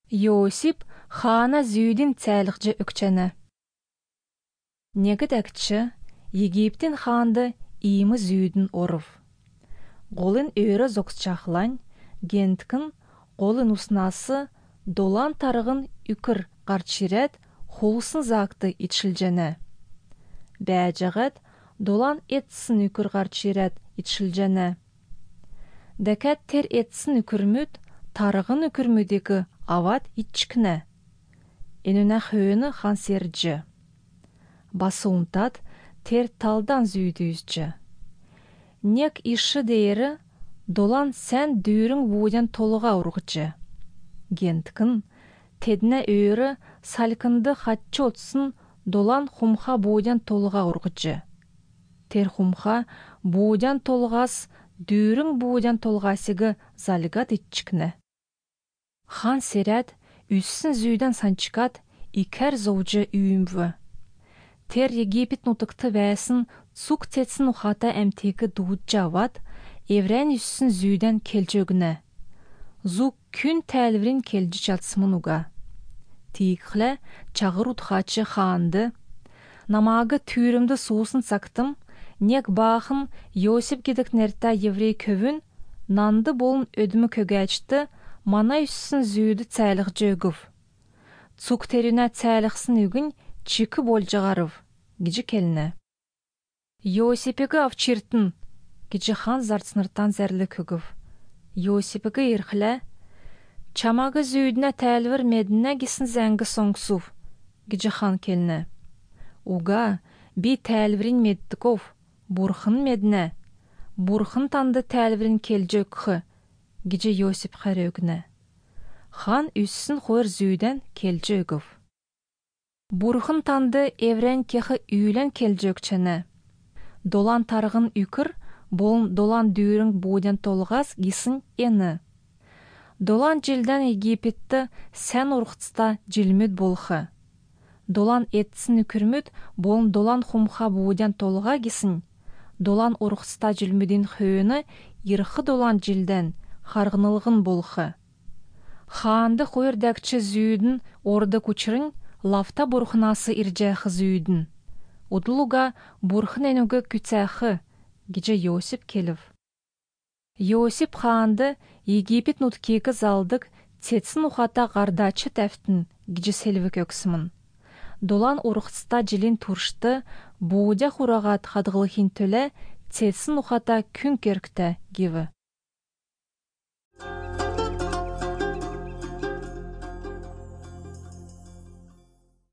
Йосип хана зүйдін цәліқчі үкчәні. Негідәкчі Египтін ханды иймі зүйдін орыв. Голын өрі зоқсчақлан, генткін голын уснасы долан тарығын үкір қарчирет холсын зақты итшілжәні. Бәжіғет долан етсін үкір қарчирет итшілжәні. Дәкәт тер етсін үкірмүд, тарығын үкірмүдегі ават итчікні. Енуна хөөні хан серджі. Басы ұнтат тер талдан зүйдүйізджі. Нек іші дейірі долан сән дүйрің буден толыға ұрғычы. Генткін тедіне өрі салкынды қатчы отсын долан хумха буден толыға ұрғычы. Тер хумха буден толығас дүйрің буден толғасығы залығат итчікні. Хан серәт үссін зүйден санчықат икәр зоуджы үйімві. Тер Египет нутықты вәсін цук тетсін ұхата әмтегі дуыджа ават, еврен үссін зүйден келжөгіні. Зук күн тәлвірін келжі чатсымын уға. Тейіқлі чағыр ұтқачы ханды, намағы түйірімді суысын сақтым, нек бақын Йосип кедік нәртта еврей көвін, нанды болын өдімі көгәчті, мана үссін зүйді цәліқ жөгів. Цук теріне цәліқсын үгін чикі бол жағарыв, гіжі келіні. Йосипігі авчиртын, гіжі хан зартсыныртан зәрлі көгів. Йосипігі ерхілі, чамағы зүйдіне тәлвір медіне гісін зәңгі соңсув, гіжі хан келіні. Уға, би тәлвірін меддіков, бұрхын медіне, бұрхын танды тәлвірін келжөкхі, гіжі Йосип қарөгіні. Хан үссін қойыр зүйден келжөгів. Бұрхын танды еврен кехі үйлен келжөкчені. Долан тарығын үкір, болын долан дүйрің буден толғас гісін ені. Долан жилден Египетті сән ұрқытста жилмүд болхы. Долан етсін үкірмүд, болын долан хумха буден толға гісін. Долан ұрқытста жилмүдін хөөні ирхы долан жилден харғынылғын болхы. Ханды қойырдәкчі зүйдің орды күчірін, лафта бұрхынасы иржәхі зүйдің. Удылуға бұрхын әнугі күтсәхі, гіжі Йосип келів. Йосип ханды Египет нұткегі залдық цетсін ұхата ғардачы тәфтін, гіжі селві көксімін. Долан ұрқыста жилін тұршты, бұудя құрағат қадғылықын төлі, цетсін ұхата күн керкті геві.